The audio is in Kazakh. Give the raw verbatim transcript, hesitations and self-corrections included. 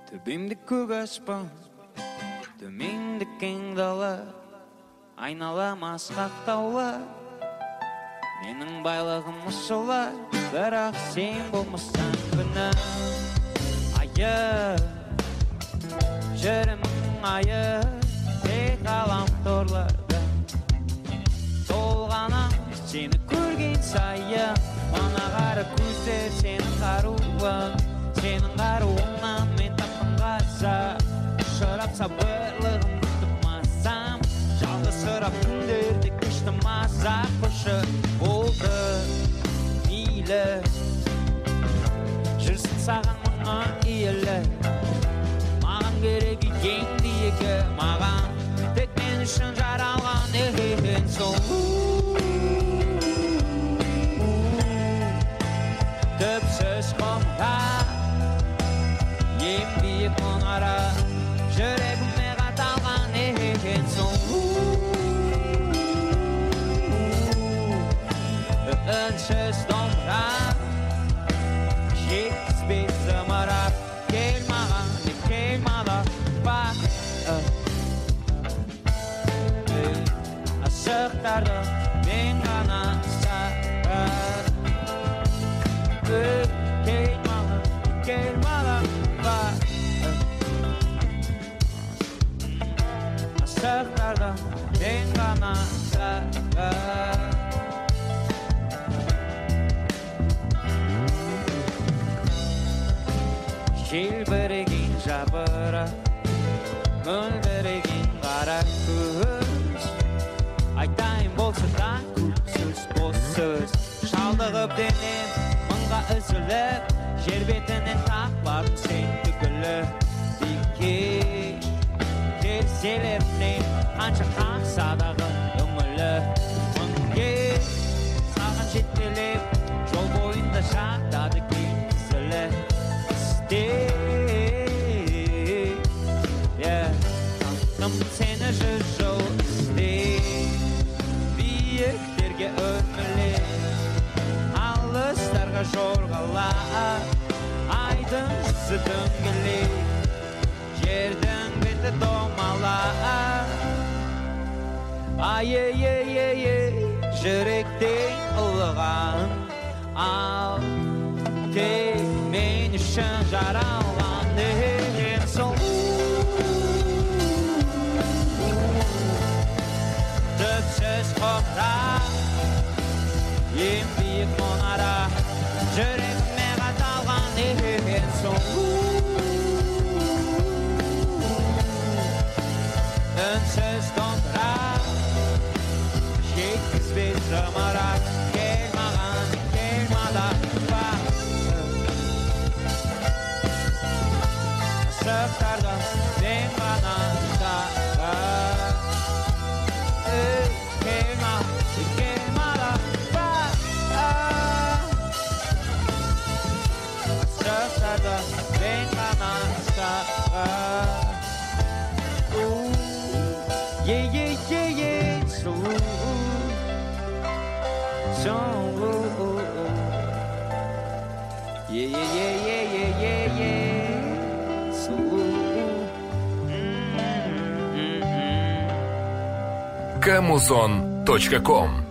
Төбемді көк аспан, төменді кең дала, айналам асқақ таулар. Менің байлығым мұшылар, бірақ сен болмасаң күнім. Айы, жүрімнің айы, тек ғаламторларда толғанам сені көрген сайын. Мана қара көздер сенің қаруың, сенің қаруыңнан мен таптым қаза. Шырап сабырлығымды тұтмасам, жалғызсырап күндерде күшті мазақ қошы болды мейлі. Жүрсін саған мұңа иілі, маған керек ең биігі, маған тек мен үшін жаралған ең сұлу. Түпсіз құмға ең биік мұнара, жүрегіме қаталған ең сұлу. Үнсіз домбыра, жеткізбей зымырап, кел маған деп кел маған бақ. Асықтарды мен ғана сағат. Кел маған, кел маған бақ. Асықтарды мен ғана сағат. Желбіреген жапырақ, мөлдіреген қара көз. Айтайын болса да көпсіз бос сөз. Шалдығып денем мыңға үзіліп, жер бетінен тақпадым сен түгілі. Бекеш келселерінен қанша қақса дағы үмілі. Мыңге саған жетелеп, жол бойында жатады кеткізілі. Таптым сені жүз жыл іздеп, биіктерге өрмелеп, алыстарға жорғалап, айдың жүзі дөңгелеп, жердің беті домалап. Ай-ей-ей-ей, жүректен ұлыған, ал тек мен үшін жаралған ең сұлу. Түпсіз құмға ең биік мұнара, жүрегіме қаталған ең сұлу. Үнсіз домбыра, жеткізбей зымырап, кел маған, кел маған бақ. Асықтарды мен ғана сағат. Кел маған, кел маған бақ. Асықтарды мен ғана сағат. Е-е-е-е, сұлу, сұлу. Е-е-е-е-е-е, сұлу. камузон точка ком